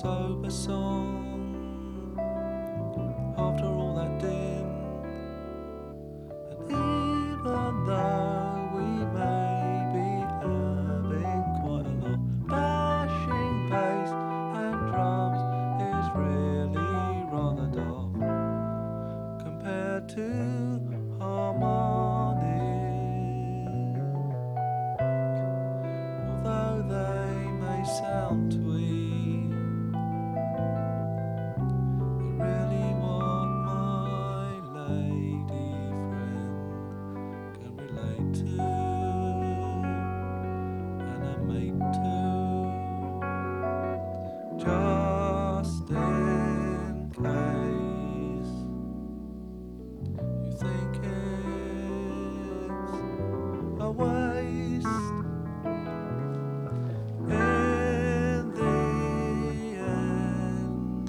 sober song. After all that din, and even though we may be having quite a lot, bashing bass and drums is really rather dull compared to harmonies. Although they may sound twee, they're really what my lady friend can relate to, and a mate too. Just in case you think it's a waste, in the end,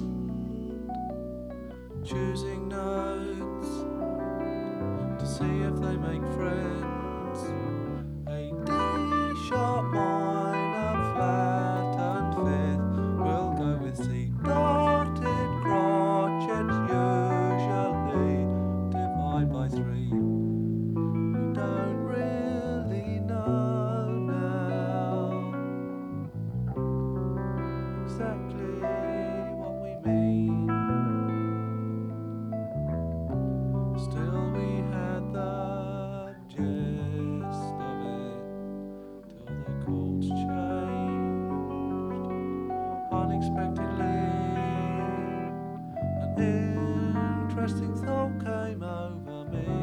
choosing notes to see if they make friends. A D-sharp minor flat and fifth will go with C. Dotted crotchets usually divide by 3. We don't really know now exactly what we mean. Still we had the gist of it till the chords changed unexpectedly. An interesting thought came over me.